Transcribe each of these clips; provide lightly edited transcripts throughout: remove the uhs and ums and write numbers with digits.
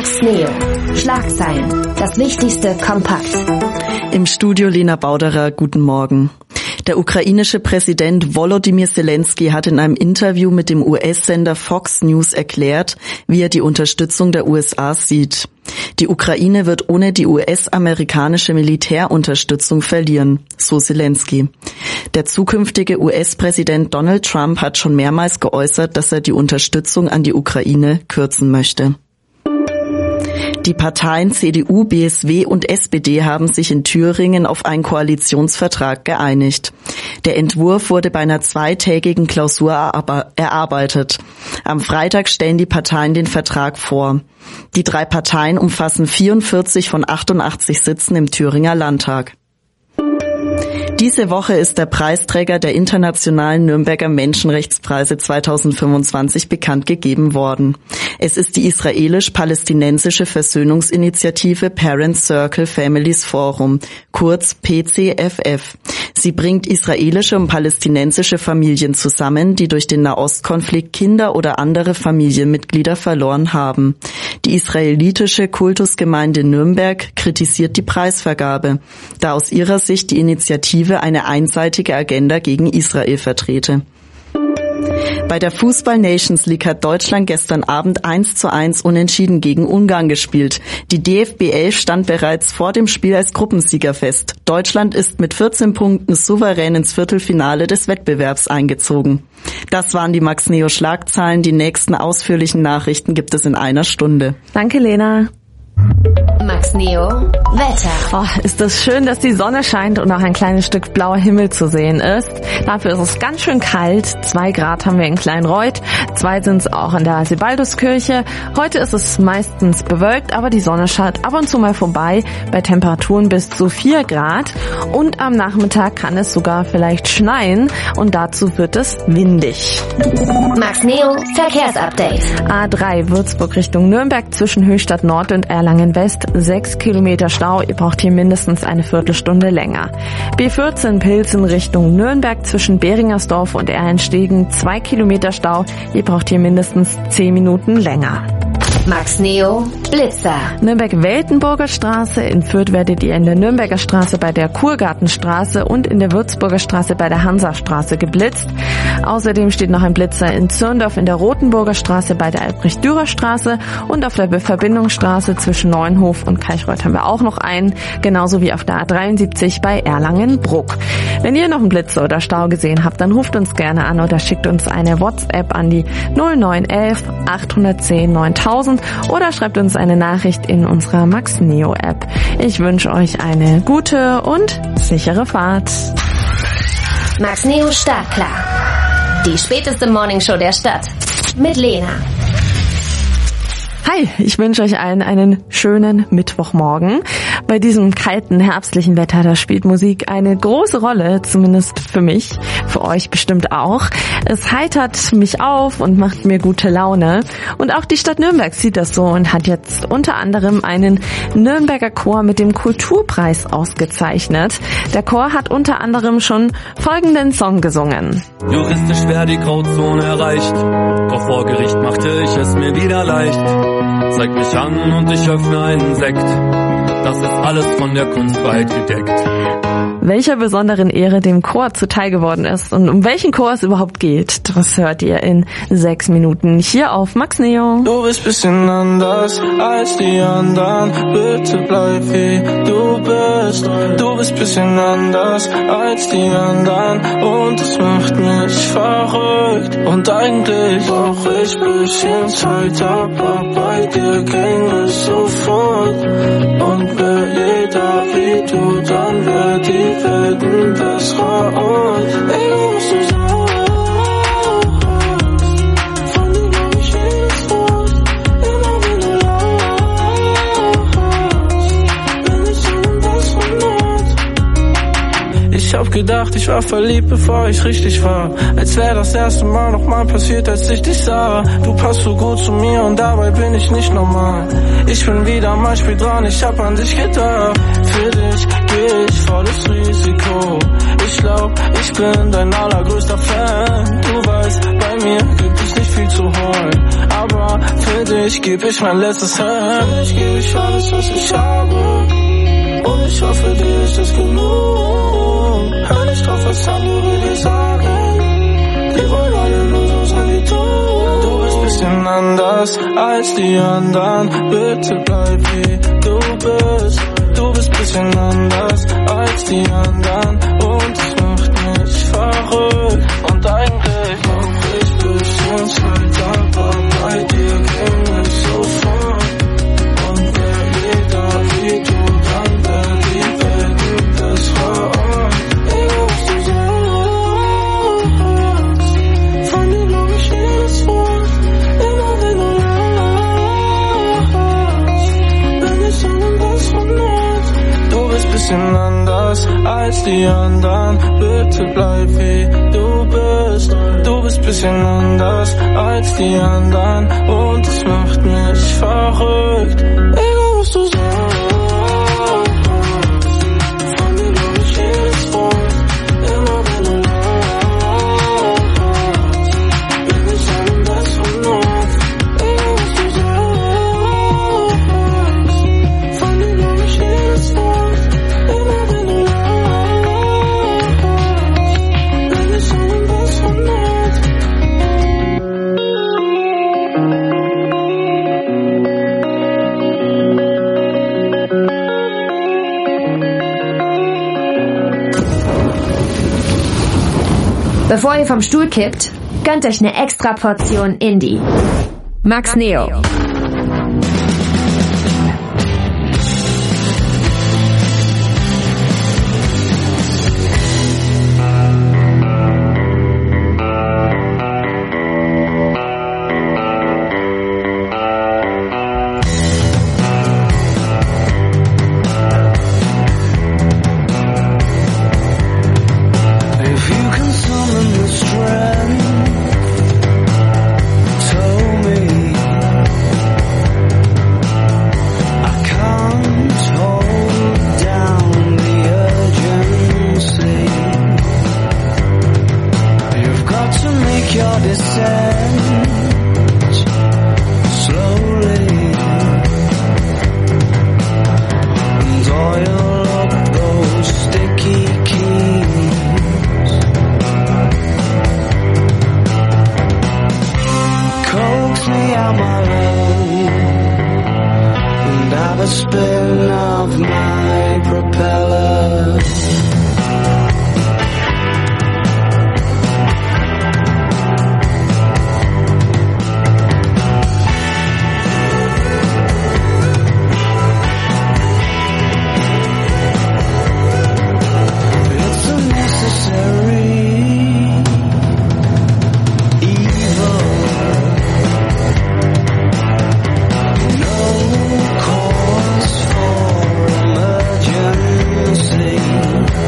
Max Neo. Schlagzeilen. Das Wichtigste kompakt. Im Studio Lena Bauderer, guten Morgen. Der ukrainische Präsident Volodymyr Zelensky hat in einem Interview mit dem US-Sender Fox News erklärt, wie er die Unterstützung der USA sieht. Die Ukraine wird ohne die US-amerikanische Militärunterstützung verlieren, so Zelensky. Der zukünftige US-Präsident Donald Trump hat schon mehrmals geäußert, dass er die Unterstützung an die Ukraine kürzen möchte. Die Parteien CDU, BSW und SPD haben sich in Thüringen auf einen Koalitionsvertrag geeinigt. Der Entwurf wurde bei einer zweitägigen Klausur erarbeitet. Am Freitag stellen die Parteien den Vertrag vor. Die 3 Parteien umfassen 44 von 88 Sitzen im Thüringer Landtag. Diese Woche ist der Preisträger der internationalen Nürnberger Menschenrechtspreise 2025 bekannt gegeben worden. Es ist die israelisch-palästinensische Versöhnungsinitiative Parent Circle Families Forum, kurz PCFF. Sie bringt israelische und palästinensische Familien zusammen, die durch den Nahostkonflikt Kinder oder andere Familienmitglieder verloren haben. Die israelitische Kultusgemeinde Nürnberg kritisiert die Preisvergabe, da aus ihrer Sicht die Initiative eine einseitige Agenda gegen Israel vertrete. Bei der Fußball-Nations League hat Deutschland gestern Abend 1:1 unentschieden gegen Ungarn gespielt. Die DFB 11 stand bereits vor dem Spiel als Gruppensieger fest. Deutschland ist mit 14 Punkten souverän ins Viertelfinale des Wettbewerbs eingezogen. Das waren die Max Neo Schlagzeilen. Die nächsten ausführlichen Nachrichten gibt es in einer Stunde. Danke, Lena. Max Neo Wetter. Oh, ist das schön, dass die Sonne scheint und auch ein kleines Stück blauer Himmel zu sehen ist. Dafür ist es ganz schön kalt. 2 Grad haben wir in Kleinreuth, 2 sind es auch in der Sebalduskirche. Heute ist es meistens bewölkt, aber die Sonne schaut ab und zu mal vorbei bei Temperaturen bis zu 4 Grad. Und am Nachmittag kann es sogar vielleicht schneien und dazu wird es windig. Max Neo Verkehrsupdate. A3 Würzburg Richtung Nürnberg zwischen Höchstadt Nord und Erlangen West 6 Kilometer Stau. Ihr braucht hier mindestens eine Viertelstunde länger. B14 Pilsen Richtung Nürnberg zwischen Beringersdorf und Erlenstegen 2 Kilometer Stau. Ihr braucht hier mindestens 10 Minuten länger. Max Neo Blitzer. Nürnberg-Weltenburger Straße. In Fürth werdet ihr in der Nürnberger Straße bei der Kurgartenstraße und in der Würzburger Straße bei der Hansastraße geblitzt. Außerdem steht noch ein Blitzer in Zürndorf in der Rotenburger Straße bei der Albrecht-Dürer-Straße und auf der Verbindungsstraße zwischen Neuenhof und Kalchreuth haben wir auch noch einen, genauso wie auf der A73 bei Erlangen-Bruck. Wenn ihr noch einen Blitzer oder Stau gesehen habt, dann ruft uns gerne an oder schickt uns eine WhatsApp an die 0911 810 9000 oder schreibt uns eine Nachricht in unserer Max Neo App. Ich wünsche euch eine gute und sichere Fahrt. Max Neo Startklar. Die späteste Morningshow der Stadt. Mit Lena. Hi, ich wünsche euch allen einen schönen Mittwochmorgen. Bei diesem kalten, herbstlichen Wetter, da spielt Musik eine große Rolle, zumindest für mich, für euch bestimmt auch. Es heitert mich auf und macht mir gute Laune. Und auch die Stadt Nürnberg sieht das so und hat jetzt unter anderem einen Nürnberger Chor mit dem Kulturpreis ausgezeichnet. Der Chor hat unter anderem schon folgenden Song gesungen. Juristisch wäre die Grauzone erreicht, doch vor Gericht machte ich es mir wieder leicht. Zeig mich an und ich öffne einen Sekt. Das ist alles von der Kunstfreiheit gedeckt. Welcher besonderen Ehre dem Chor zuteil geworden ist und um welchen Chor es überhaupt geht, das hört ihr in 6 Minuten hier auf Max Neo. Du bist bisschen anders als die anderen, bitte bleib wie du bist. Du bist bisschen anders als die anderen und es macht mich verrückt. Und eigentlich brauch ich bisschen Zeit, aber bei dir ging es sofort. Und wär jeder wie du, dann wär die Welt ein besserer Ort. Ey, du musst so sagen. Ich hab gedacht, ich war verliebt, bevor ich richtig war. Als wäre das erste Mal nochmal passiert, als ich dich sah. Du passt so gut zu mir und dabei bin ich nicht normal. Ich bin wieder mal spät dran, ich hab an dich gedacht. Für dich geh ich volles Risiko. Ich glaub, ich bin dein allergrößter Fan. Du weißt, bei mir gibt es nicht viel zu holen, aber für dich geb ich mein letztes Hemd. Für dich geb ich alles, was ich habe, und ich hoffe, dir ist es genug. Hör nicht drauf, was andere dir sagen. Die wollen alle nur so sein wie du. Du bist bisschen anders als die anderen. Bitte bleib wie du bist. Du bist bisschen anders als die anderen und es macht mich verrückt. Und eigentlich brauch ich bisschen Zeit, aber bei dir ging es sofort. Und wär jeder wie du, dann wär die Welt ein besserer Ort. Egal was du sagst, von dir glaub ich jedes Wort. Immer wenn du lachst, bin ich an einem besseren Ort. Du bist bisschen anders als die anderen. Bitte bleib wie du bist. Du bist bisschen anders als die anderen und es macht mich verrückt. Egal was du sagst, von dir glaub ich jedes Wort. Immer wenn du lachst, bin ich an einem besseren Ort. Egal was du sagst, von dir glaub ich jedes Wort. Immer wenn du lachst, bin ich an einem besseren Ort. Bevor ihr vom Stuhl kippt, gönnt euch eine extra Portion Indie. Max Neo. No cause for emergency.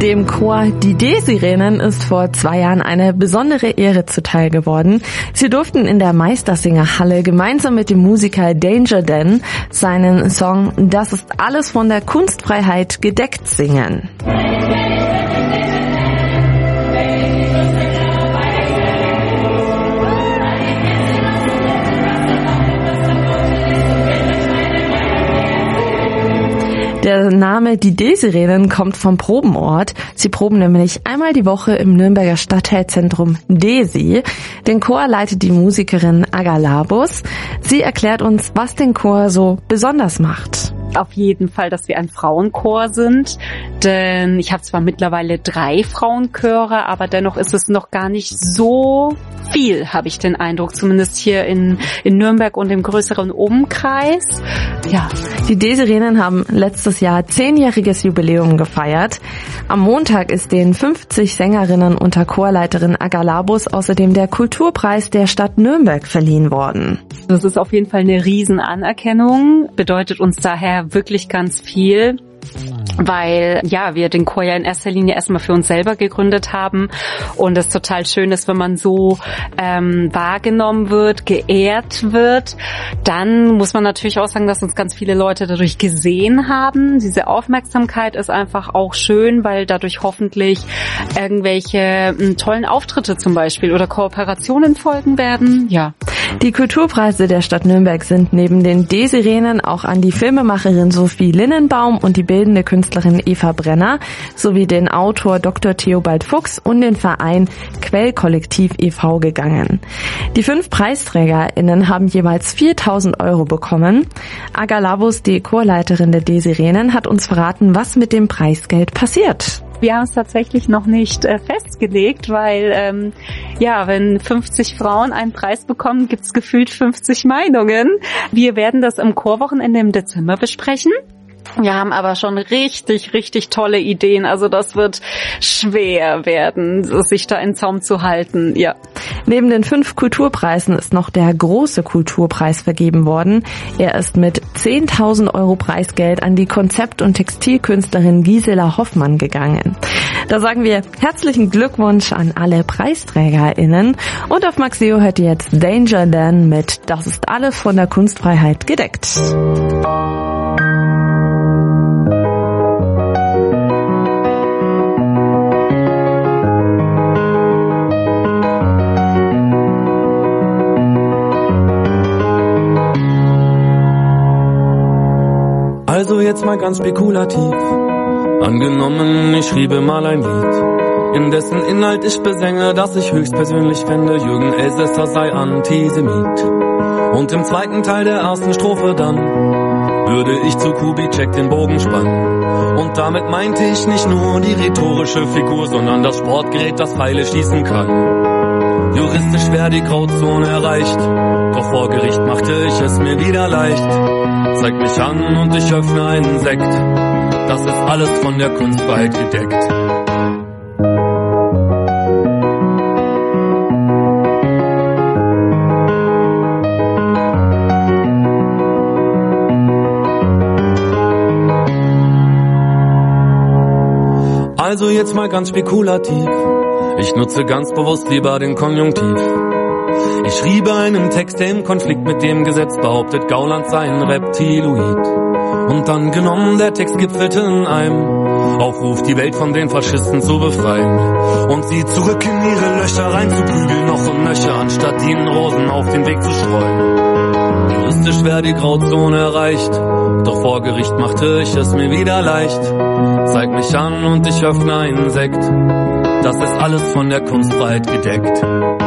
Dem Chor Die D-Sirenen ist vor 2 Jahren eine besondere Ehre zuteil geworden. Sie durften in der Meistersingerhalle gemeinsam mit dem Musiker Danger Dan seinen Song Das ist alles von der Kunstfreiheit gedeckt singen. Der Name Die D-Sirenen kommt vom Probenort. Sie proben nämlich einmal die Woche im Nürnberger Stadtteilzentrum Desi. Den Chor leitet die Musikerin Aga Labus. Sie erklärt uns, was den Chor so besonders macht. Auf jeden Fall, dass wir ein Frauenchor sind, denn ich habe zwar mittlerweile 3 Frauenchöre, aber dennoch ist es noch gar nicht so viel, habe ich den Eindruck, zumindest hier in Nürnberg und im größeren Umkreis. Ja. Die D-Sirenen haben letztes Jahr 10-jähriges Jubiläum gefeiert. Am Montag ist den 50 Sängerinnen unter Chorleiterin Aga Labus außerdem der Kulturpreis der Stadt Nürnberg verliehen worden. Das ist auf jeden Fall eine Riesenanerkennung, bedeutet uns daher wirklich ganz viel, weil wir den Chor ja in erster Linie erstmal für uns selber gegründet haben und es total schön ist, wenn man so wahrgenommen wird, geehrt wird. Dann muss man natürlich auch sagen, dass uns ganz viele Leute dadurch gesehen haben. Diese Aufmerksamkeit ist einfach auch schön, weil dadurch hoffentlich irgendwelche tollen Auftritte zum Beispiel oder Kooperationen folgen werden. Ja. Die Kulturpreise der Stadt Nürnberg sind neben den D-Sirenen auch an die Filmemacherin Sophie Linnenbaum und die bildende Künstlerin Eva Brenner sowie den Autor Dr. Theobald Fuchs und den Verein Quellkollektiv e.V. gegangen. Die 5 PreisträgerInnen haben jeweils 4.000 € bekommen. Aga Labus, die Chorleiterin der D-Sirenen, hat uns verraten, was mit dem Preisgeld passiert. Wir haben es tatsächlich noch nicht festgelegt, weil wenn 50 Frauen einen Preis bekommen, gibt es gefühlt 50 Meinungen. Wir werden das am Chorwochenende im Dezember besprechen. Wir haben aber schon richtig, richtig tolle Ideen. Also das wird schwer werden, sich da in Zaum zu halten. Ja. Neben den 5 Kulturpreisen ist noch der große Kulturpreis vergeben worden. Er ist mit 10.000 € Preisgeld an die Konzept- und Textilkünstlerin Gisela Hoffmann gegangen. Da sagen wir herzlichen Glückwunsch an alle PreisträgerInnen. Und auf Maxeo hört ihr jetzt Danger Dan mit Das ist alles von der Kunstfreiheit gedeckt. Also jetzt mal ganz spekulativ. Angenommen, ich schriebe mal ein Lied, in dessen Inhalt ich besänge, dass ich höchstpersönlich fände, Jürgen Elsässer sei Antisemit. Und im zweiten Teil der ersten Strophe dann würde ich zu Kubitschek den Bogen spannen. Und damit meinte ich nicht nur die rhetorische Figur, sondern das Sportgerät, das Pfeile schießen kann. Juristisch wäre die Grauzone erreicht, doch vor Gericht machte ich es mir wieder leicht. Zeig mich an und ich öffne einen Sekt, das ist alles von der Kunstfreiheit gedeckt. Also jetzt mal ganz spekulativ, ich nutze ganz bewusst lieber den Konjunktiv. Ich schriebe einen Text, der im Konflikt mit dem Gesetz behauptet, Gauland sei ein Reptiloid. Und dann genommen, der Text gipfelte in einem Aufruf, die Welt von den Faschisten zu befreien und sie zurück in ihre Löcher reinzuprügeln, noch und nöcher, anstatt ihnen Rosen auf den Weg zu streuen. Juristisch wäre die Grauzone erreicht, doch vor Gericht machte ich es mir wieder leicht. Zeig mich an und ich öffne einen Sekt, das ist alles von der Kunstfreiheit gedeckt.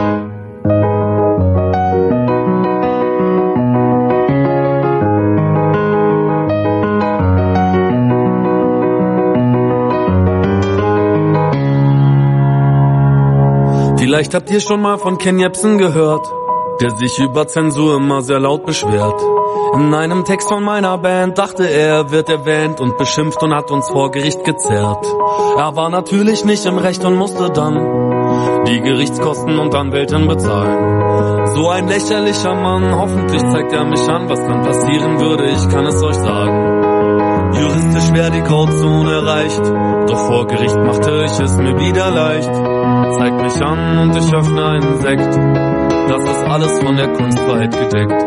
Vielleicht habt ihr schon mal von Ken Jebsen gehört, der sich über Zensur immer sehr laut beschwert. In einem Text von meiner Band dachte er wird erwähnt und beschimpft und hat uns vor Gericht gezerrt. Er war natürlich nicht im Recht und musste dann die Gerichtskosten und Anwältin bezahlen. So ein lächerlicher Mann, hoffentlich zeigt er mich an, was dann passieren würde, ich kann es euch sagen. Juristisch wäre die Grauzone erreicht, doch vor Gericht machte ich es mir wieder leicht. Zeig mich an und ich öffne einen Sekt, das ist alles von der Kunstfreiheit gedeckt.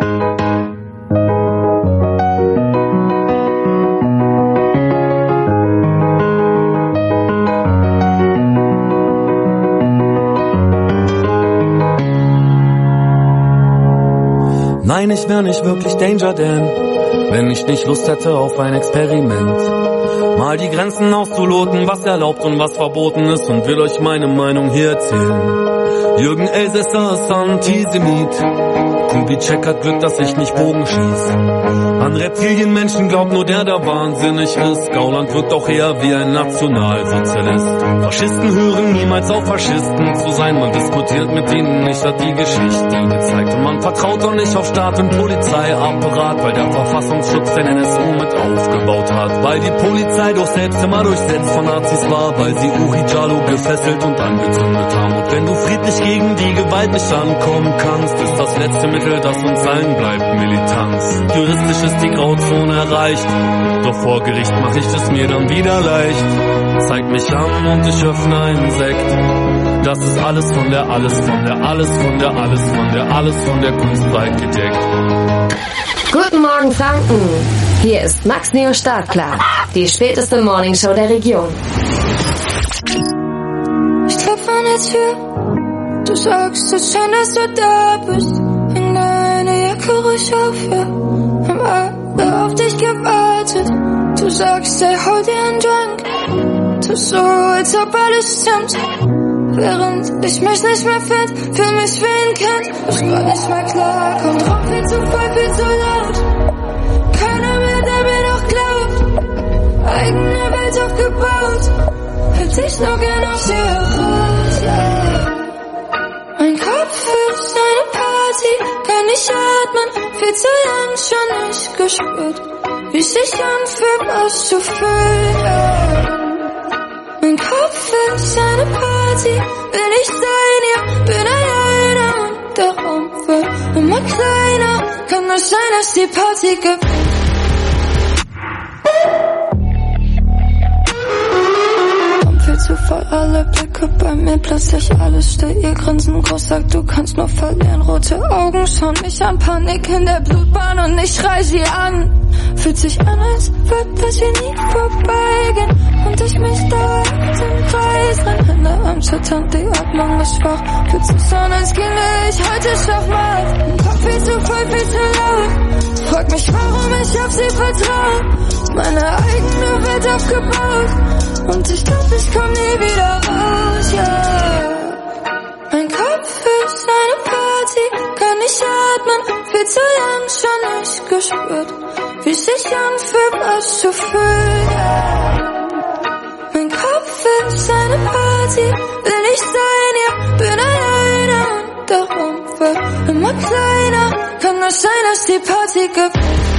Nein, ich wär nicht wirklich Danger Dan, wenn ich nicht Lust hätte auf ein Experiment. Mal die Grenzen auszuloten, was erlaubt und was verboten ist, und will euch meine Meinung hier erzählen. Jürgen Elsässer ist Antisemit, Kubitschek hat Glück, dass ich nicht Bogen schieß. An Reptilienmenschen glaubt nur der wahnsinnig ist. Gauland wirkt auch eher wie ein Nationalsozialist. Faschisten hören niemals auf, Faschisten zu sein. Man diskutiert mit ihnen nicht, hat die Geschichte gezeigt. Und man vertraut auch nicht auf Staat und Polizeiapparat, weil der Verfassungsschutz den NSU mit aufgebaut hat. Weil die Polizei doch selbst immer durchsetzt von Nazis war, weil sie Uri Jallo gefesselt und angezündet haben. Und wenn du friedlich gegen die Gewalt nicht ankommen kannst, ist das letzte Mittel, das uns allen bleibt, Militanz. Juristisch ist die Grauzone erreicht, doch vor Gericht mach ich es mir dann wieder leicht. Zeig mich an und ich öffne einen Sekt, das ist alles von der Kunstfreiheit gedeckt. Guten Morgen Franken, hier ist Max Neo Startklar, die späteste Morningshow der Region. Ich klopfe an der Tür, du sagst, es schön, dass du da bist. In deine Jacke ruhig auf, ja, haben alle auf dich gewartet. Du sagst, ey, hol dir einen Drink, tu so, als ob alles stimmt. Während ich mich nicht mehr find, fühl mich wie ein Kind. Ich komm nicht mehr klar, komm drauf, viel zu voll, viel zu laut. Keiner mehr, der mir noch glaubt. Eigene Welt aufgebaut, hätte ich nur gern aus dir raus, yeah. Mein Kopf ist eine Party, kann nicht atmen, viel zu lang schon nicht gespürt, wie es sich anfühlt, was zu fühlen. Mein Kopf ist eine Party, will ich sein, ja, bin alleine und der Raum wird immer kleiner, kann nur sein, dass die Party gibt. Viel zu voll, alle Blicke bei mir, plötzlich alles still, ihr Grinsen groß sagt, du kannst nur verlieren, rote Augen schauen mich an, Panik in der Blutbahn und ich schrei sie an. Fühlt sich an, als würde das hier nie vorbeigehen und ich mich dauernd im Kreis renn, Hände am Zittern, die Atmung ist schwach, fühlt sich an, als ginge ich heute Schachmatt. Mein Kopf viel zu voll, viel zu laut, frag mich, warum ich auf sie vertraue, meine eigene Welt aufgebaut. Und ich glaub, ich komm nie wieder raus, ja. Yeah. Mein Kopf ist eine Party, kann nicht atmen, viel zu lang schon nicht gespürt, wie es sich anfühlt, was zu fühlen, yeah. Mein Kopf ist eine Party, will ich sein, ja, bin alleine und der Raum wird immer kleiner, kann nur sein, dass die Party gibt.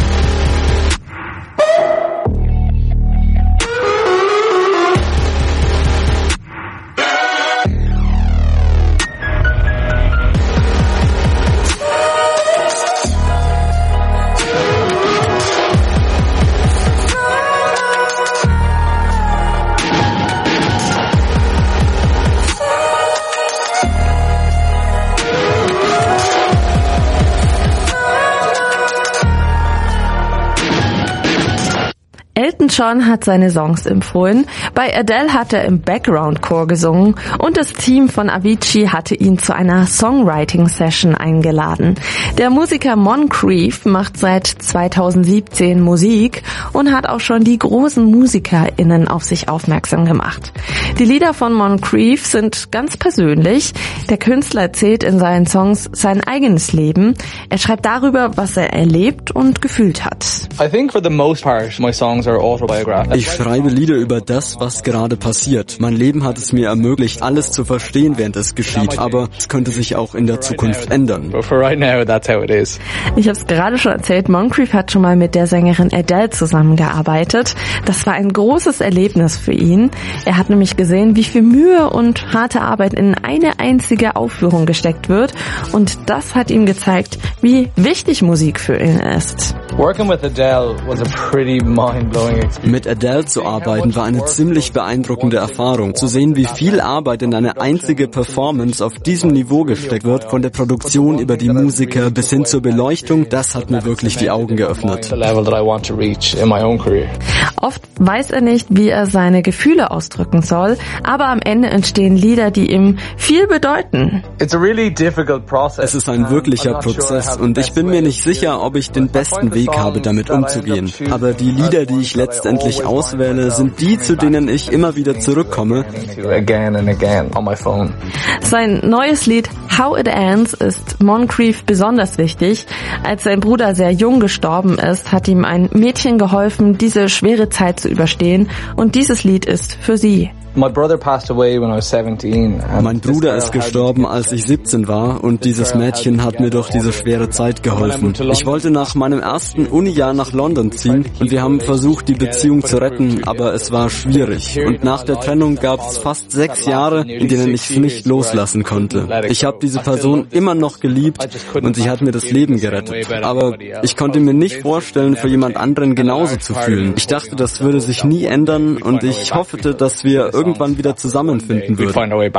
Elton John hat seine Songs empfohlen, bei Adele hat er im Background-Chor gesungen und das Team von Avicii hatte ihn zu einer Songwriting-Session eingeladen. Der Musiker Moncrief macht seit 2017 Musik und hat auch schon die großen MusikerInnen auf sich aufmerksam gemacht. Die Lieder von Moncrief sind ganz persönlich. Der Künstler erzählt in seinen Songs sein eigenes Leben. Er schreibt darüber, was er erlebt und gefühlt hat. I think for the most part, my songs are autobiographical. Ich schreibe Lieder über das, was gerade passiert. Mein Leben hat es mir ermöglicht, alles zu verstehen, während es geschieht. Aber es könnte sich auch in der Zukunft ändern. But for right now, that's how it is. Ich habe es gerade schon erzählt, Moncrief hat schon mal mit der Sängerin Adele zusammengearbeitet. Das war ein großes Erlebnis für ihn. Er hat nämlich gesehen, wie viel Mühe und harte Arbeit in eine einzige Aufführung gesteckt wird. Und das hat ihm gezeigt, wie wichtig Musik für ihn ist. Working with Adele was a pretty mind-blowing Mit Adele zu arbeiten war eine ziemlich beeindruckende Erfahrung. Zu sehen, wie viel Arbeit in eine einzige Performance auf diesem Niveau gesteckt wird, von der Produktion über die Musiker bis hin zur Beleuchtung, das hat mir wirklich die Augen geöffnet. Oft weiß er nicht, wie er seine Gefühle ausdrücken soll, aber am Ende entstehen Lieder, die ihm viel bedeuten. Es ist ein wirklicher Prozess und ich bin mir nicht sicher, ob ich den besten Weg habe, damit umzugehen. Aber die Lieder, die ich letztendlich auswähle, sind die, zu denen ich immer wieder zurückkomme. Sein neues Lied How It Ends ist Moncrief besonders wichtig. Als sein Bruder sehr jung gestorben ist, hat ihm ein Mädchen geholfen, diese schwere Zeit zu überstehen, und dieses Lied ist für sie. Mein Bruder ist gestorben, als ich 17 war, und dieses Mädchen hat mir durch diese schwere Zeit geholfen. Ich wollte nach meinem ersten Uni-Jahr nach London ziehen und wir haben versucht, die Beziehung zu retten, aber es war schwierig. Und nach der Trennung gab es fast 6 Jahre, in denen ich es nicht loslassen konnte. Ich habe diese Person immer noch geliebt und sie hat mir das Leben gerettet. Aber ich konnte mir nicht vorstellen, für jemand anderen genauso zu fühlen. Ich dachte, das würde sich nie ändern und ich hoffte, dass wir irgendwann wieder zusammenfinden würden.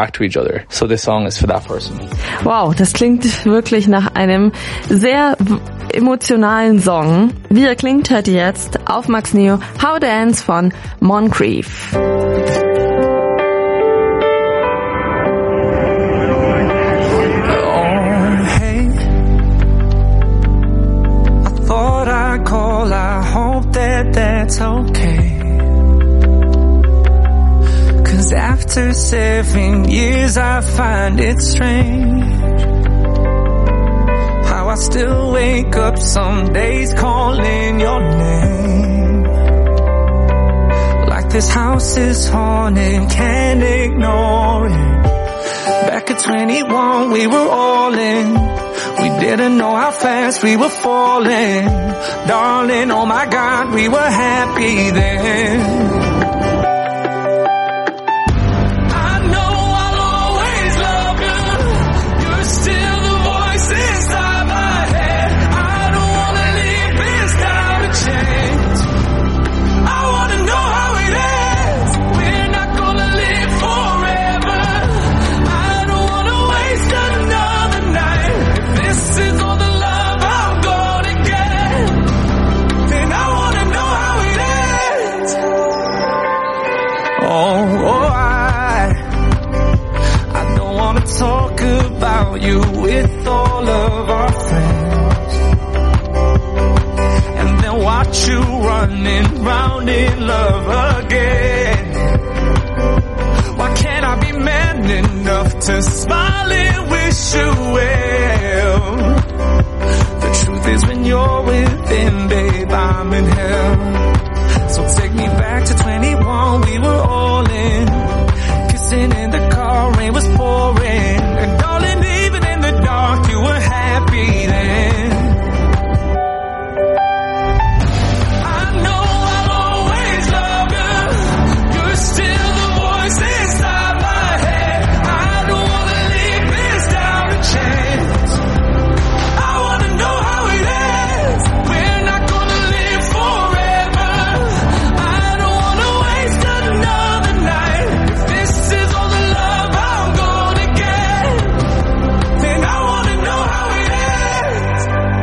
Wow, das klingt wirklich nach einem sehr emotionalen Song. Wie er klingt, hört ihr jetzt auf Max Neo How It Ends von Moncrief. After 7 years I find it strange how I still wake up some days calling your name. Like this house is haunted, can't ignore it. Back at 21 we were all in. We didn't know how fast we were falling. Darling, oh my God, we were happy then. You with all of our friends and then watch you running round in love again. Why can't I be man enough to smile and wish you well? The truth is when you're with him, babe, I'm in hell. So take me back to 21, we were all in, kissing in the car, rain was pouring, and darling, you were happy then. I know I'll always love you. You're still the voice inside my head. I don't wanna leave this down to chance. I wanna know how it ends. We're not gonna live forever. I don't wanna waste another night. If this is all the love I'm gonna get, then I wanna know how it ends.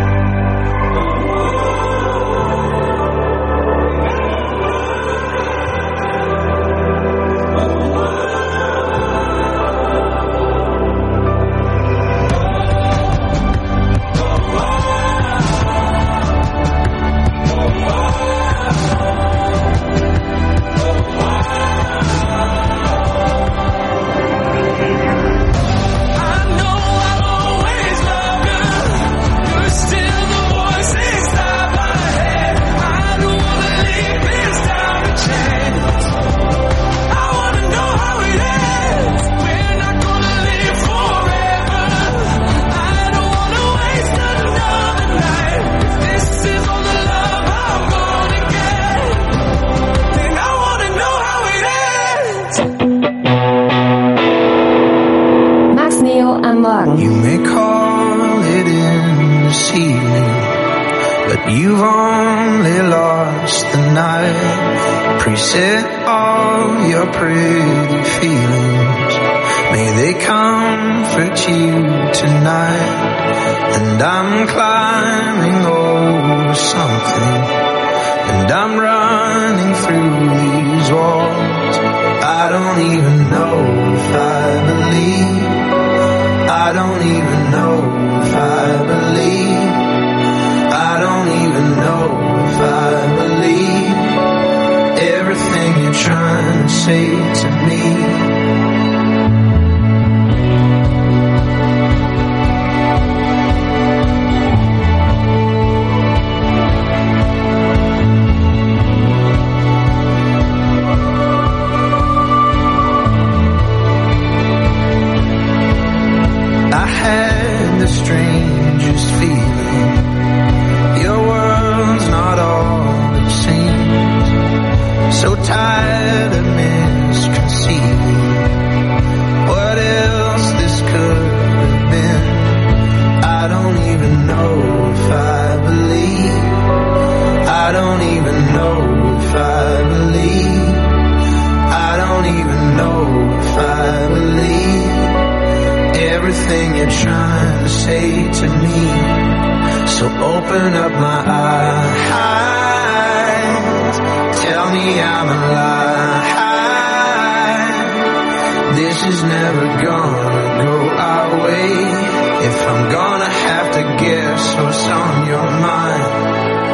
Max Neo am Morgen. You may call it in this evening, but you've only lost the night. Preset all your pretty feelings, may they comfort you tonight. And I'm climbing over something, and I'm running through these walls. I don't even know if I believe. I don't even know if I believe. I don't even know if I believe everything you're trying to say to me. I had the strangest feeling. Your world's not all it seems. So tired of misconceiving what else this could have been. I don't even know if I believe. I don't even know if I believe. I don't even know if I believe everything you're trying to say to me. So open up my eyes, tell me I'm alive. This is never gonna go our way. If I'm gonna have to guess what's on your mind.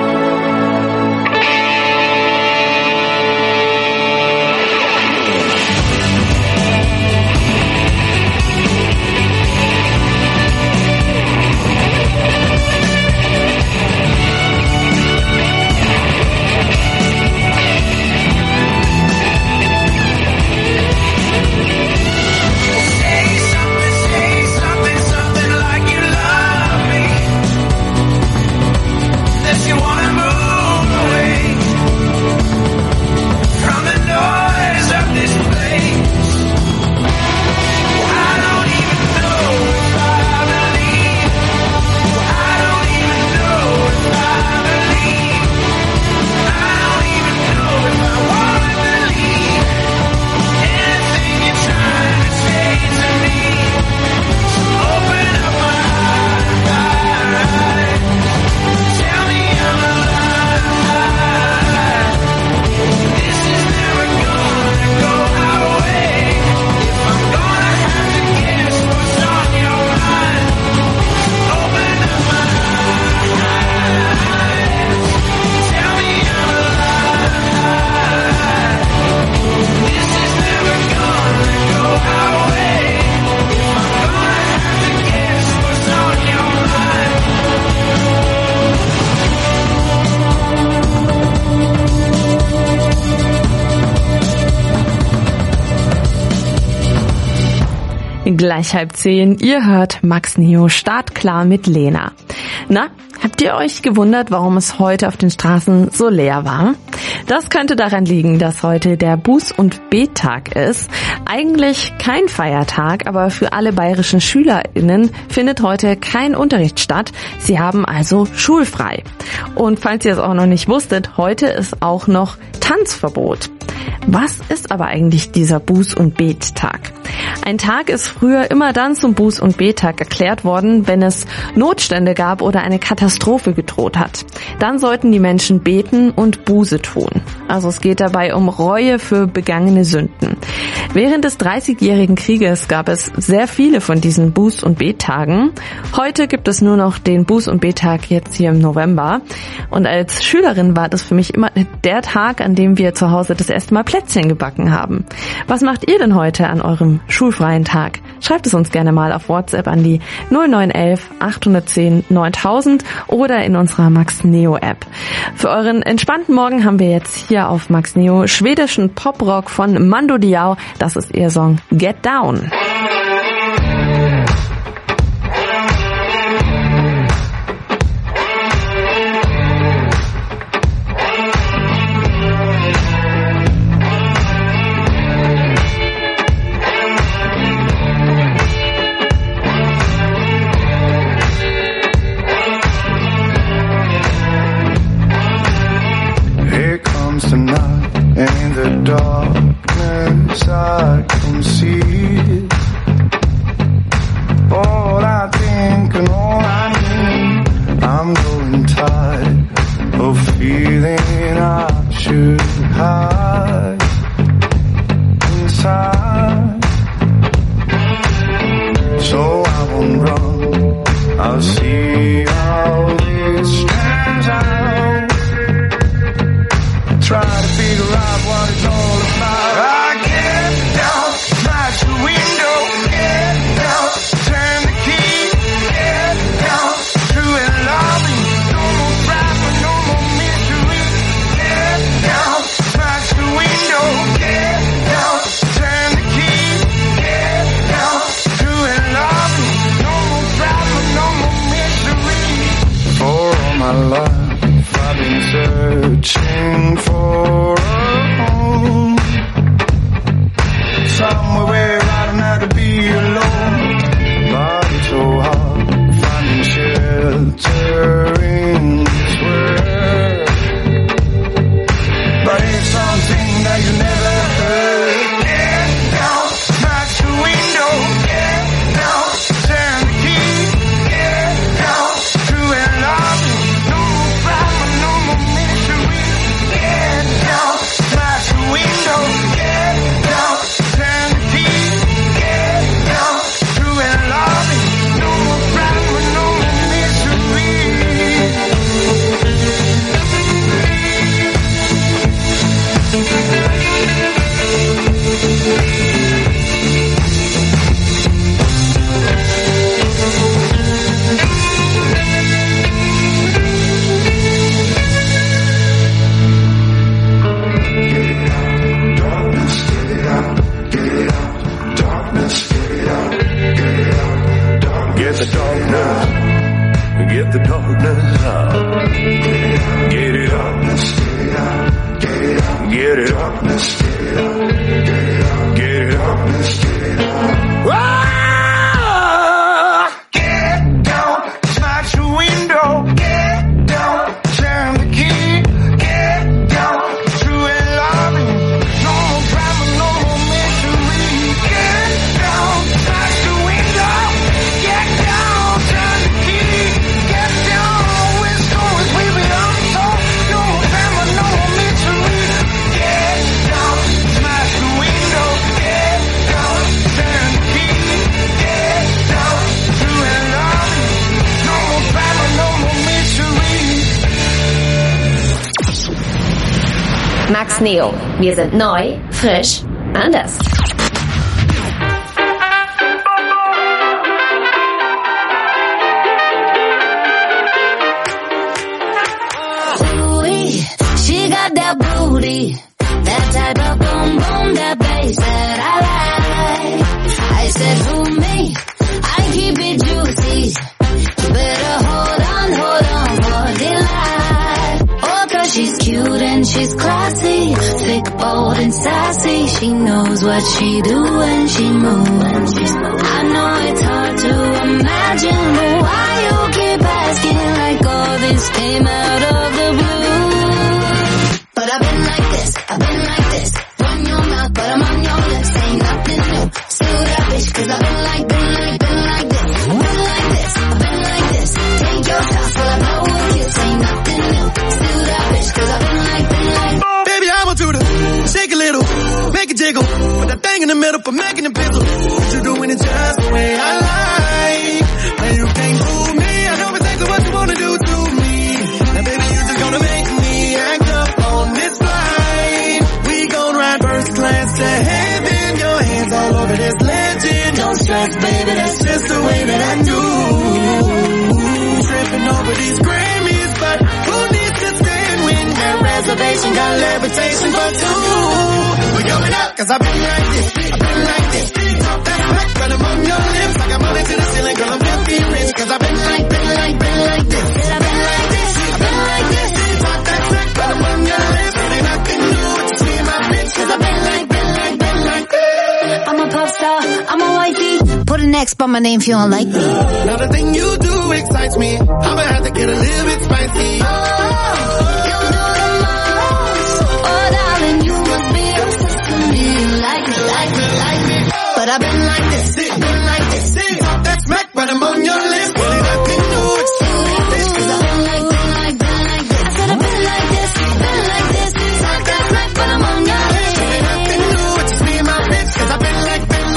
Gleich 9:30, ihr hört Max Neo startklar mit Lena. Na, habt ihr euch gewundert, warum es heute auf den Straßen so leer war? Das könnte daran liegen, dass heute der Buß- und Bettag ist. Eigentlich kein Feiertag, aber für alle bayerischen SchülerInnen findet heute kein Unterricht statt. Sie haben also schulfrei. Und falls ihr es auch noch nicht wusstet, heute ist auch noch Tanzverbot. Was ist aber eigentlich dieser Buß- und Bettag? Ein Tag ist früher immer dann zum Buß- und Bettag erklärt worden, wenn es Notstände gab oder eine Katastrophe gedroht hat. Dann sollten die Menschen beten und Buße tun. Also es geht dabei um Reue für begangene Sünden. Während des 30-jährigen Krieges gab es sehr viele von diesen Buß- und Bettagen. Heute gibt es nur noch den Buß- und Bettag jetzt hier im November. Und als Schülerin war das für mich immer der Tag, an dem wir zu Hause das erste Mal Plätzchen gebacken haben. Was macht ihr denn heute an eurem schulfreien Tag? Schreibt es uns gerne mal auf WhatsApp an die 0911 810 9000 oder in unserer Max Neo App. Für euren entspannten Morgen haben wir jetzt hier auf Max Neo schwedischen Poprock von Mando Diao. Das ist ihr Song Get Down. as I can see it. All I think and all I need, I'm growing tired of feeling I should hide inside. So I won't run, I'll see how this turns out. Try to figure out what it's all about. I get down, smash the window, get down, turn the key, get down, true and loving, no more drama, no more misery. Get down, smash the window, get down, turn the key, get down, true and loving, no more drama, no more misery. For all my life I've been searching for a home, somewhere where I don't have to be alone. But it's so hard finding shelter in this world. But it's something that you never heard. Get down, smash the window, get down, turn the key, get down, true and loving, no more drama, no more misery. Get down, smash the window, get down, turn the key, get down, true and loving, no more drama, no more misery. Get the darkness, get the darkness out. Get it up, get it up, get it up, get it up. Get down, smash the window, get down, turn the key, get down, true and loving, no more drama, no more misery. Get down, smash the window, get down, turn the key, get down, always go as we belong. So no more drama, no more misery. Get down, smash the window, get down, turn the key, get down, true and loving, no more drama, no more misery. Max Neo, wir sind neu, frisch, anders. Ooh-wee, she got that booty, that type of boom boom, that bass that I like. I said, who me? I keep it juicy. You better hold on for dear life. Oh, 'cause she's cute and she's classy, thick, bold and sassy. She knows what she do when she moves. I know it's hard to imagine, but why you keep asking like all this came out of the blue? But I've been like this, run your mouth, but I'm on your lips, ain't nothing new. Still that bitch, 'cause I've been like this. I've been like this, take your time, till I blow a kiss, ain't nothing new. Still that bitch, 'cause I've been like Baby, I want you to shake a little, make it jiggle, put that thing in the middle for making it pizzle. You're doing it just the way I like, and you can't fool me. I know exactly what you wanna do to me. Now baby, you're just gonna make me act up on this flight. We gon' ride first class to heaven, your hands all over this legend. Don't stress, baby, that's just the way that I do. Tripping over these Grammys, but who needs to stand when that reservation got levitation for two? We're going up, 'cause I've been like this, Talk that back, but I'm on your lips, like I'm money to the ceiling, girl, I'm filthy rich. 'Cause I've been like this, I've been like this. Talk that back, but I'm on your lips, ain't nothing new, just me and my bitch. 'Cause I've been like this. I'm a pop star, I'm a wifey. Put an X by my name if you don't like me. Now the thing you do excites me, I'ma have to get a little bit spicy. Oh, you do the most. Oh, darling, you must be obsessed with me. like me, like me, like me. But I've been like this, I've been like this. Talk that smack, but I'm on your list. Well, it up in you, it's too this. Cause I've been like this. I said I've been like this, been like this. Talk that smack, but I'm on your list. Well, it up in you, it's just me and my bitch. Cause I've been like this.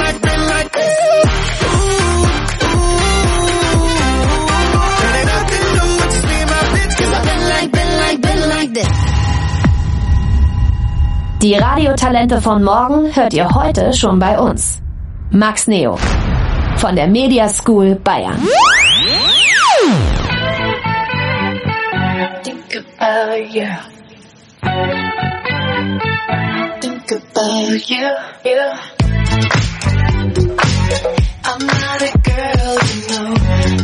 Die Radiotalente von morgen hört ihr heute schon bei uns. Max Neo von der Media School Bayern. Think about you. Think about you. I'm not a girl, you know,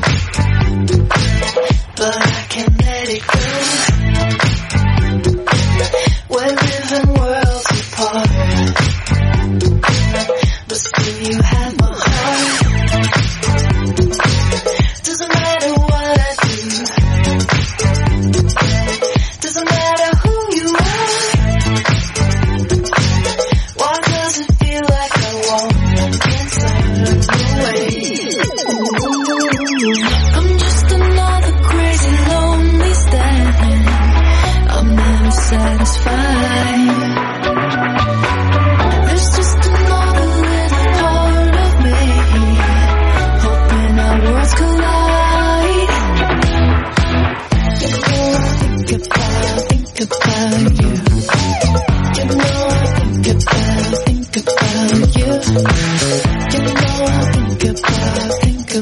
but I can't let it go. We're living worlds apart, but still you have my heart. Doesn't matter what I do, doesn't matter who you are. Why does it feel like I won't turn away? I'm just another crazy lonely stand. I'm never satisfied. There's just another little part of me, hoping our worlds collide. You know I think about you. You know I think about you. You know I think about you. You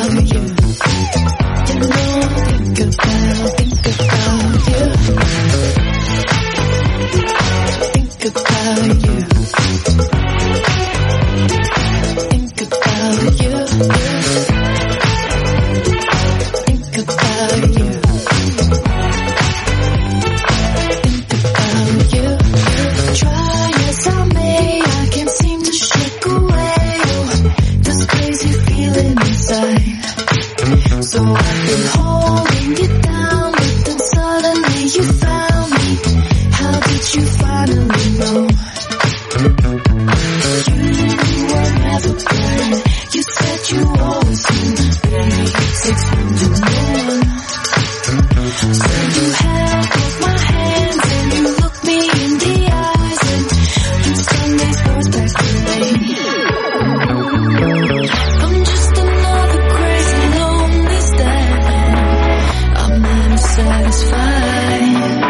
know I think about you. Think about you. Think about you. Think about you. Think about you. Try as I may, I can't seem to shake away this crazy feeling inside. So I've been holding it down, but then suddenly you found me. How did you finally know? You were never blind. You said you always knew. Baby, it takes one to know one. So you held both my hands and you looked me in the eyes and you sung these words back to me. I'm just another crazy lonely stand. I'm never satisfied.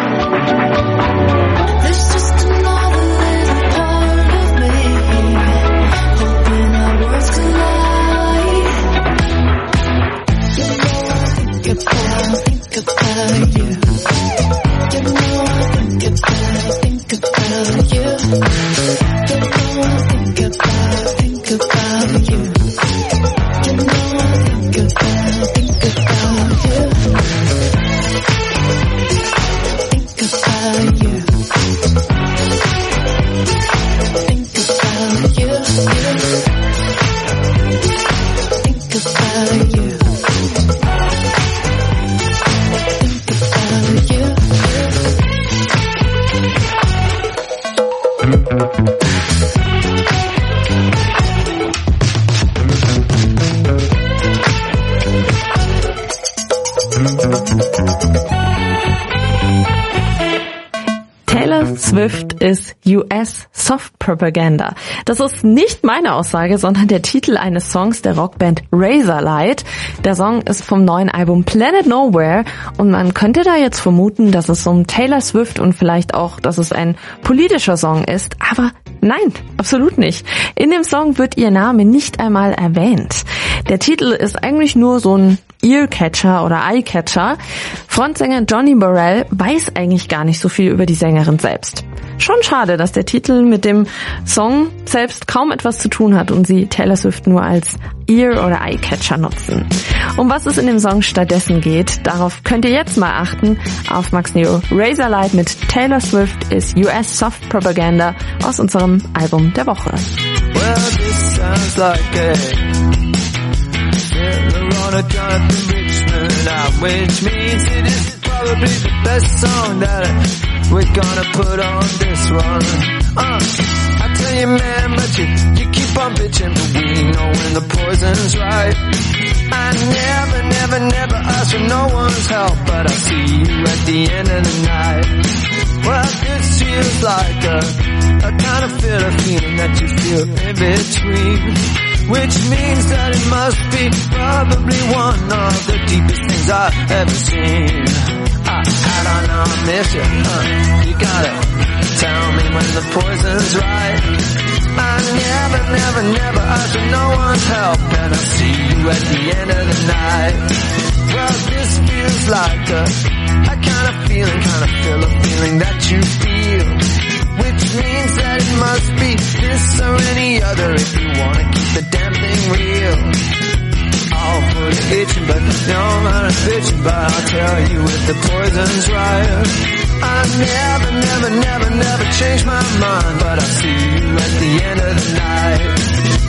There's just another little part of me, hoping our worlds collide. You know I think about you. You know I think about you. You know I think about you. You know I think about you. Think about you. Think about you. Think about you. Think about you. Taylor Swift ist US Soft Propaganda. Das ist nicht meine Aussage, sondern der Titel eines Songs der Rockband Razorlight. Der Song ist vom neuen Album Planet Nowhere und man könnte da jetzt vermuten, dass es um Taylor Swift und vielleicht auch, dass es ein politischer Song ist, aber nein, absolut nicht. In dem Song wird ihr Name nicht einmal erwähnt. Der Titel ist eigentlich nur so ein Earcatcher oder Eyecatcher. Frontsänger Johnny Burrell weiß eigentlich gar nicht so viel über die Sängerin selbst. Schon schade, dass der Titel mit dem Song selbst kaum etwas zu tun hat und sie Taylor Swift nur als Ear- oder Eyecatcher nutzen. Um was es in dem Song stattdessen geht, darauf könnt ihr jetzt mal achten auf Max Neo. Razorlight mit Taylor Swift ist US Soft Propaganda aus unserem Album der Woche. Well, this sounds like a Jonathan Richmond, which means it is probably the best song that we're gonna put on this one. I tell you man, but you keep on bitching, but we know when the poison's right. I never ask for no one's help, but I see you at the end of the night. Well, this feels like a kind of feeling that you feel in between, which means that it must be probably one of the deepest things I've ever seen. I don't know, I miss you, you gotta tell me when the poison's right. I never ask for no one's help, and I see you at the end of the night. Well, this feels like a kind of feeling that you feel, which means that it must be this or any other if you wanna keep the damn thing real. I'll put it itching, but no amount of bitching, but I'll tell you if the poison's right. I never change my mind, but I'll see you at the end of the night.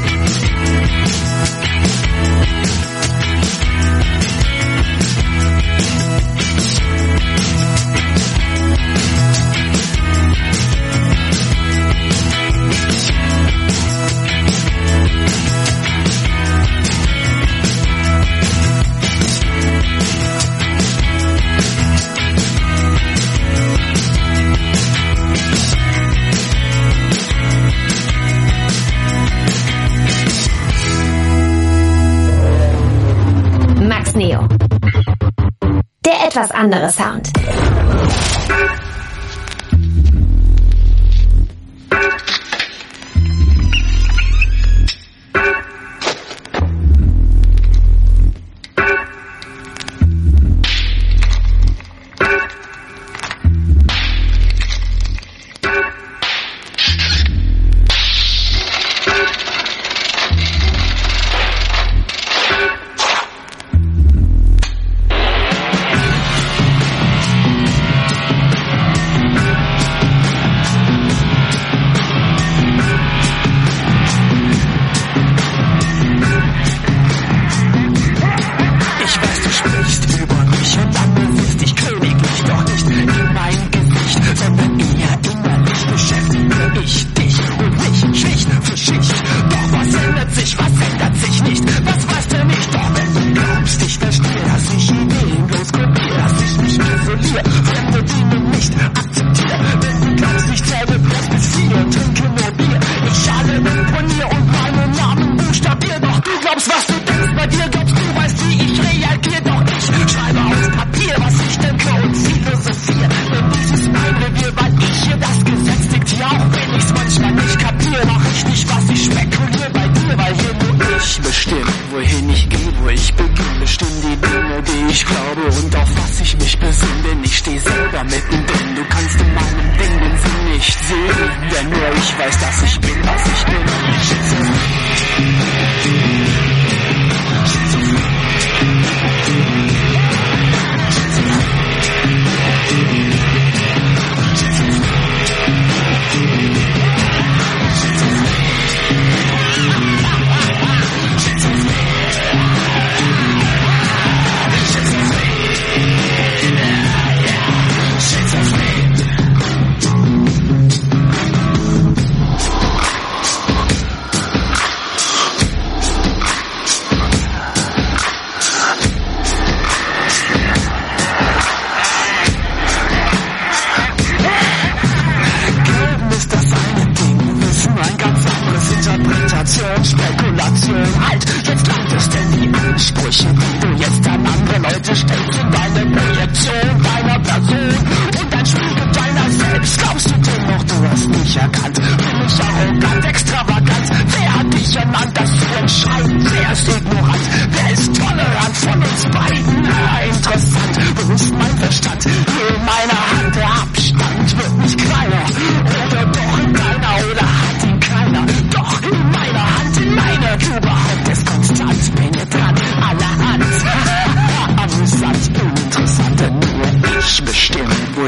Neo. Der etwas andere Sound.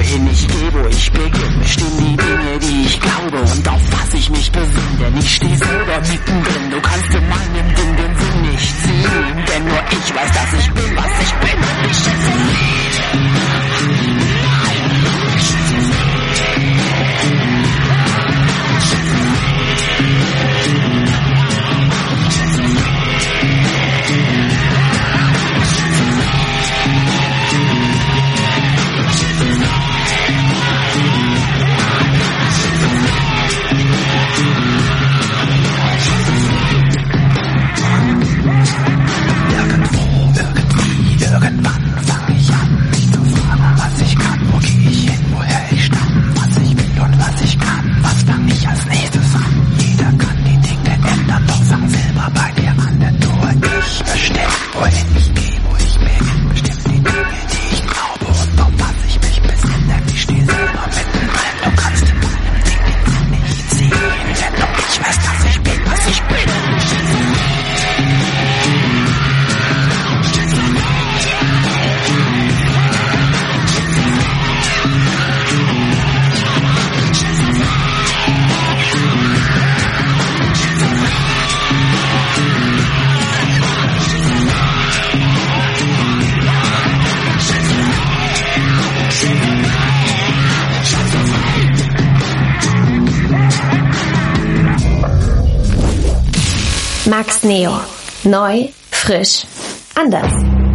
Bestimmen die Dinge, die ich glaube und auf was ich mich besinne. Denn ich stehe Max Neo. Neu, frisch, anders.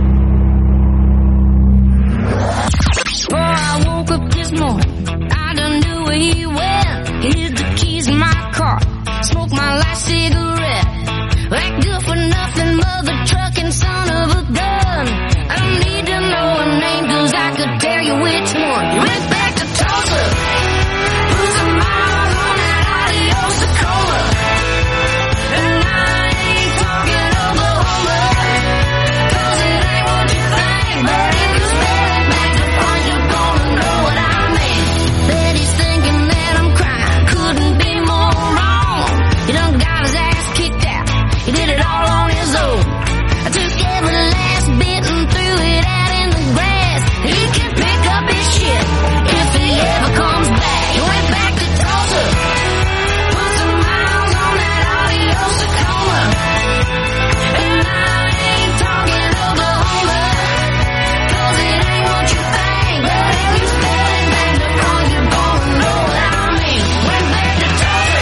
Before I woke up this morning, I done knew where he went. Hid the keys in my car, smoked my last cigarette. That good for nothing mother trucking son of a gun. I don't need to know a name, cause I could tell you which one. You went back to Tulsa, put some miles on that adios Tacoma. And I ain't talking Oklahoma, cause it ain't what you think. But if you spell it back to front, you're gonna know what I mean. Betty's thinking that I'm crying, couldn't be more wrong. He done got his ass kicked out, he did it all on his own. I took every last bit and threw it out in the grass. He can pick up his shit if he ever comes back. He went back to Tulsa, put some miles on that adios Tacoma. And I ain't talking Oklahoma, cause it ain't what you think. But if you spell it back to front, you're gonna know what I mean. Went back to Tulsa.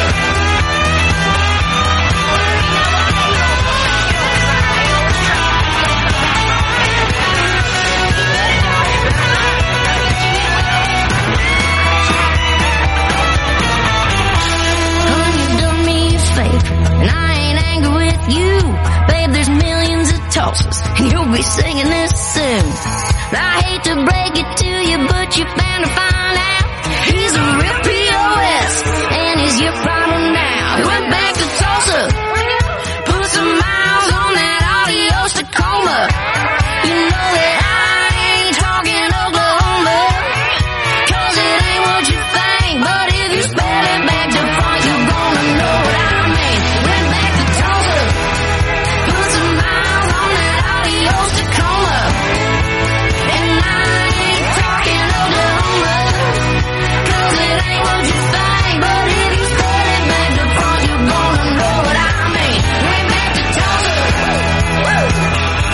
You've done me a favor, and I ain't angry with you. Babe, there's millions of Tulsas, and you'll be singing this soon. I hate to break it to you, but you're bound to find out he's a real POS, and he's your problem now. He went back to Tulsa, put some miles on that adios Tacoma. You know that I ain't talking Oklahoma, cause it ain't what you think. But if you spell it back to front, you're gonna know what I mean. Went back to Tulsa, put some miles on that adios Tacoma. And I ain't talking Oklahoma, cause it ain't what you think. But if you spell it back to front, you're gonna know what I mean. Went back to Tulsa. Woo!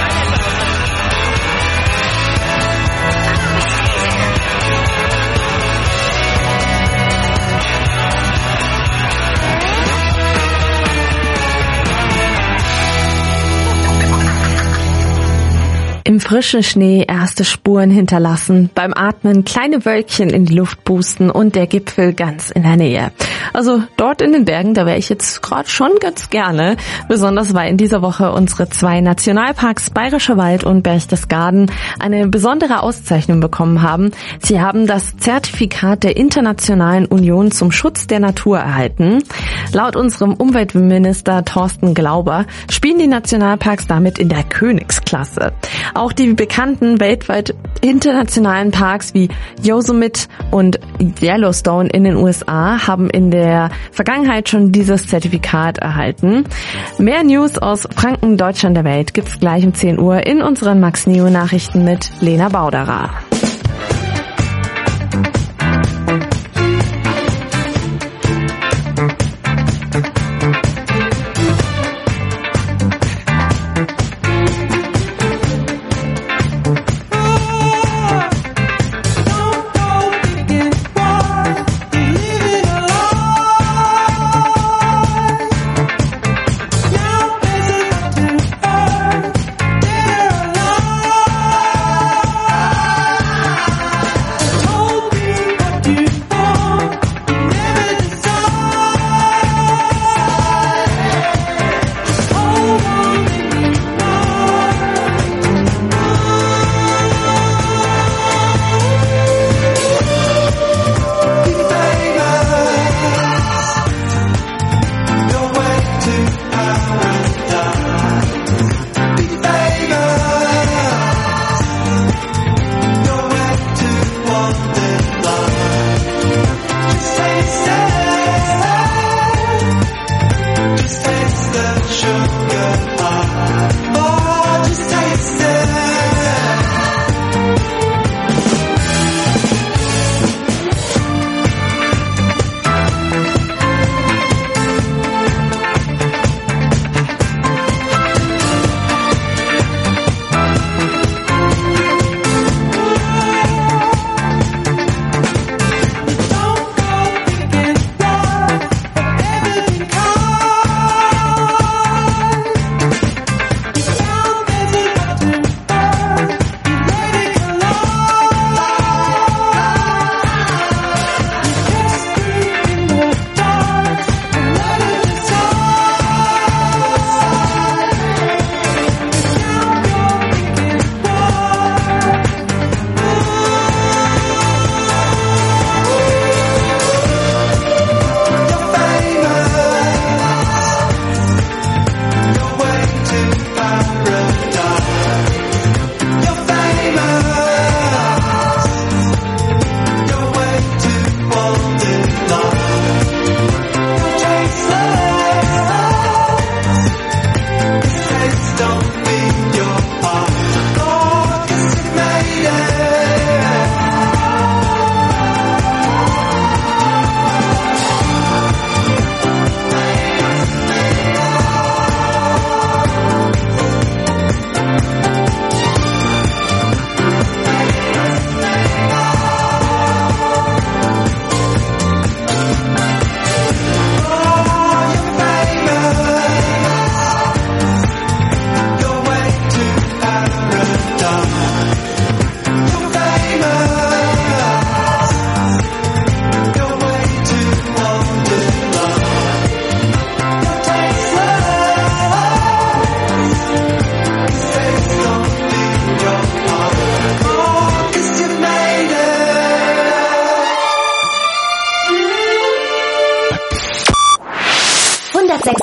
Im frischen Schnee erste Spuren hinterlassen, beim Atmen kleine Wölkchen in die Luft pusten und der Gipfel ganz in der Nähe. Also dort in den Bergen, da wäre ich jetzt gerade schon ganz gerne, besonders weil in dieser Woche unsere 2 Nationalparks Bayerischer Wald und Berchtesgaden eine besondere Auszeichnung bekommen haben. Sie haben das Zertifikat der Internationalen Union zum Schutz der Natur erhalten. Laut unserem Umweltminister Thorsten Glauber spielen die Nationalparks damit in der Königsklasse. Auch die bekannten weltweit internationalen Parks wie Yosemite und Yellowstone in den USA haben in der Vergangenheit schon dieses Zertifikat erhalten. Mehr News aus Franken, Deutschland, der Welt gibt's gleich um 10 Uhr in unseren Max Neo Nachrichten mit Lena Bauderer.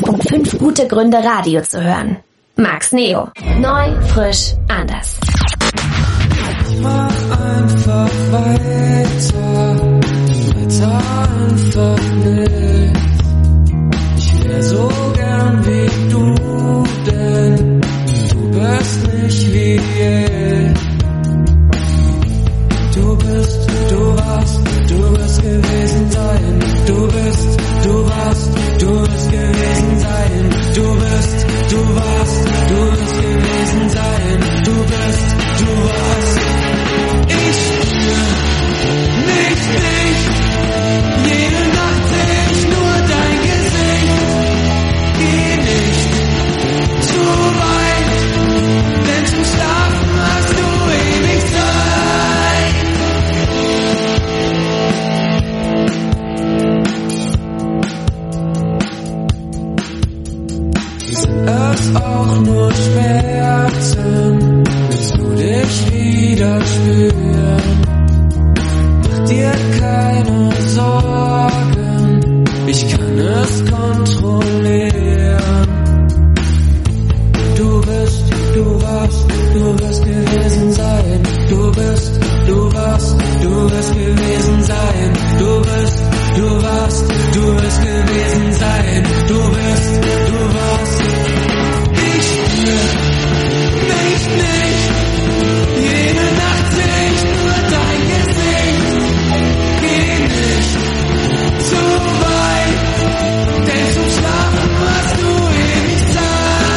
und 5 gute Gründe, Radio zu hören. Max Neo. Neu, frisch, anders. Ich mach einfach weiter einfach nicht. Ich wär so gern wie du, denn du bist nicht wie ich. Du bist, du warst, du wirst gewesen sein. Du bist, du warst, du wirst gewesen sein. Du bist, du warst, du wirst gewesen sein. Du bist, du warst. Ich spür nicht dich. Jede Nacht seh ich nur dein Gesicht. Geh nicht zu weit, denn zum Schlafen hast du ewig Zeit. Sind es auch nur Schmerzen, willst du dich wieder spüren? Mach dir keine Sorgen, ich kann es kontrollieren. Du bist, du warst, du wirst gewesen sein. Du bist, du warst, du wirst gewesen sein. Du bist, du warst, du wirst gewesen sein. Du bist, du warst. Ich spür mich nicht. Jede Nacht seh ich nur dein Gesicht. Geh nicht zu weit, denn zum Schlafen hast du ewig Zeit.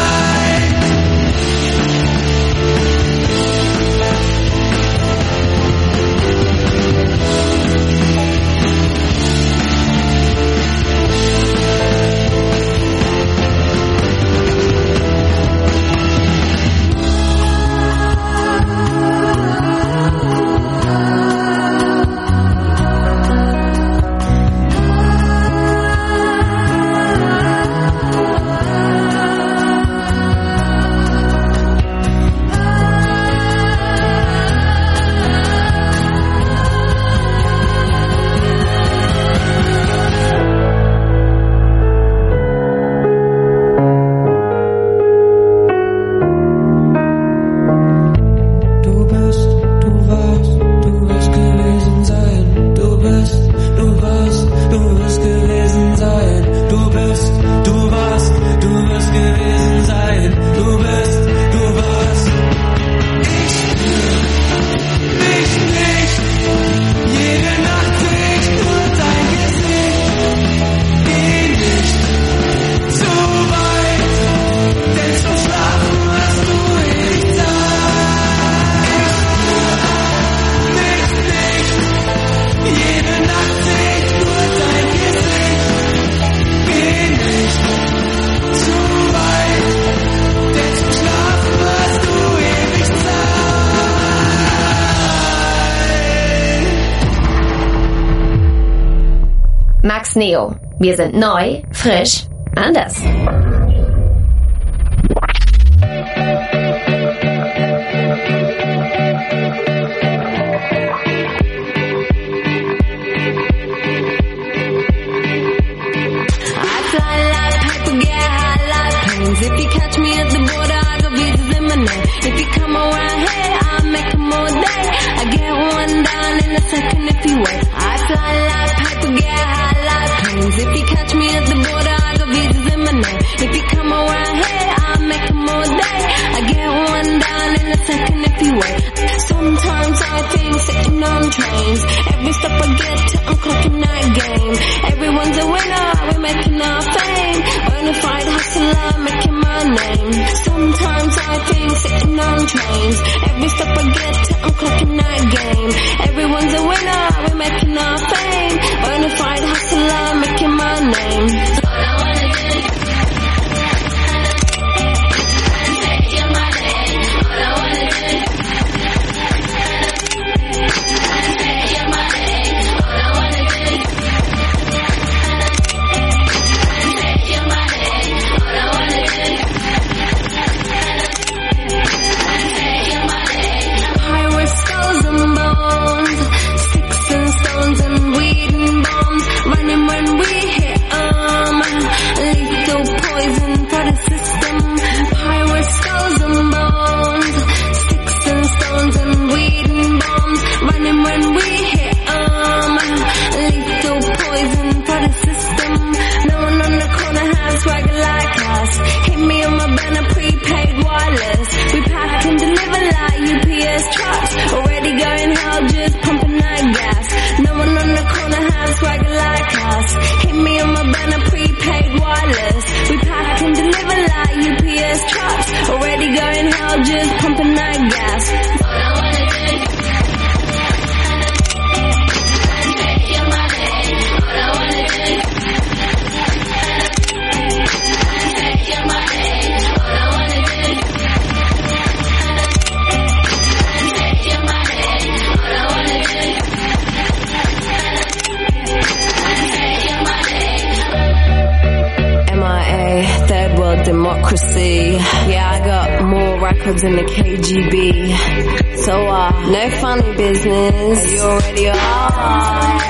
Max Neo. Wir sind neu, frisch, anders. If you catch me at the border, I got visas in my name. If you come around here, I'll make them all day. I get one down in a second if you wait. I fly like paper, get high like planes. If you catch me at the border, I got visas in my name. If you come around here, I'll make them all day. I get one down in a second if you wait. Sometimes I think sitting on trains. Every step I get to, I'm clocking that game. Everyone's a winner, we're making our fame. Bonafide hustler, making my name. Sometimes I think sitting on trains. Every step I get to, I'm clocking that game. Everyone's a winner, we're making now, just pumping that gas. Third world democracy. Yeah, I got more records than the KGB. So, no funny business. You already are.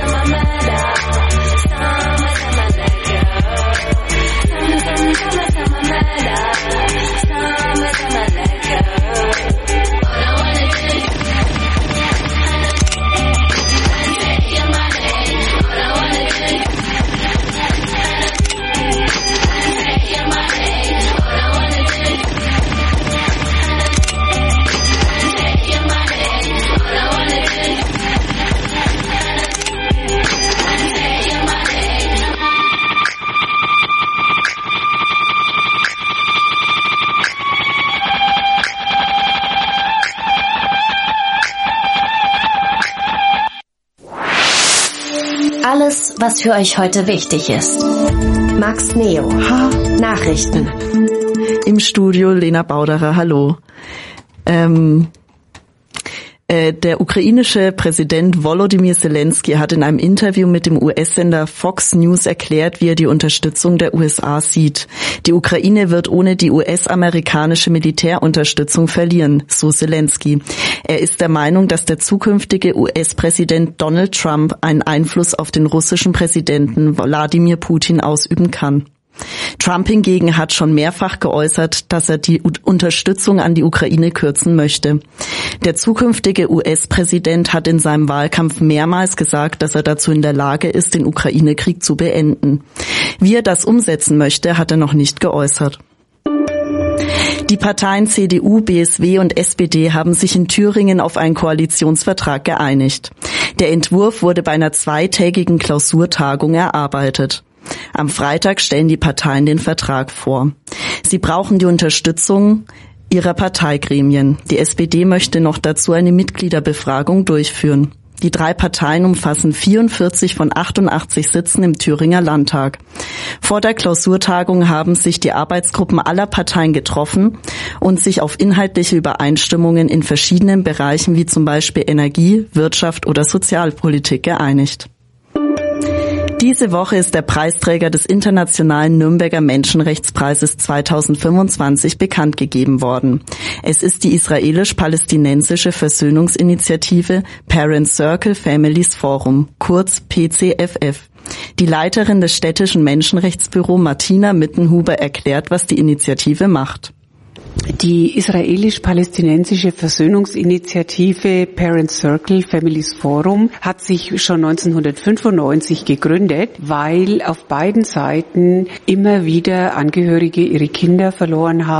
Alles, was für euch heute wichtig ist. Max Neo. Nachrichten. Im Studio Lena Bauderer, hallo. Der ukrainische Präsident Volodymyr Zelensky hat in einem Interview mit dem US-Sender Fox News erklärt, wie er die Unterstützung der USA sieht. Die Ukraine wird ohne die US-amerikanische Militärunterstützung verlieren, so Zelensky. Er ist der Meinung, dass der zukünftige US-Präsident Donald Trump einen Einfluss auf den russischen Präsidenten Wladimir Putin ausüben kann. Trump hingegen hat schon mehrfach geäußert, dass er die Unterstützung an die Ukraine kürzen möchte. Der zukünftige US-Präsident hat in seinem Wahlkampf mehrmals gesagt, dass er dazu in der Lage ist, den Ukraine-Krieg zu beenden. Wie er das umsetzen möchte, hat er noch nicht geäußert. Die Parteien CDU, BSW und SPD haben sich in Thüringen auf einen Koalitionsvertrag geeinigt. Der Entwurf wurde bei einer zweitägigen Klausurtagung erarbeitet. Am Freitag stellen die Parteien den Vertrag vor. Sie brauchen die Unterstützung ihrer Parteigremien. Die SPD möchte noch dazu eine Mitgliederbefragung durchführen. Die 3 Parteien umfassen 44 von 88 Sitzen im Thüringer Landtag. Vor der Klausurtagung haben sich die Arbeitsgruppen aller Parteien getroffen und sich auf inhaltliche Übereinstimmungen in verschiedenen Bereichen wie zum Beispiel Energie, Wirtschaft oder Sozialpolitik geeinigt. Diese Woche ist der Preisträger des Internationalen Nürnberger Menschenrechtspreises 2025 bekannt gegeben worden. Es ist die israelisch-palästinensische Versöhnungsinitiative Parent Circle Families Forum, kurz PCFF. Die Leiterin des städtischen Menschenrechtsbüro Martina Mittenhuber erklärt, was die Initiative macht. Die israelisch-palästinensische Versöhnungsinitiative Parent Circle Families Forum hat sich schon 1995 gegründet, weil auf beiden Seiten immer wieder Angehörige ihre Kinder verloren haben.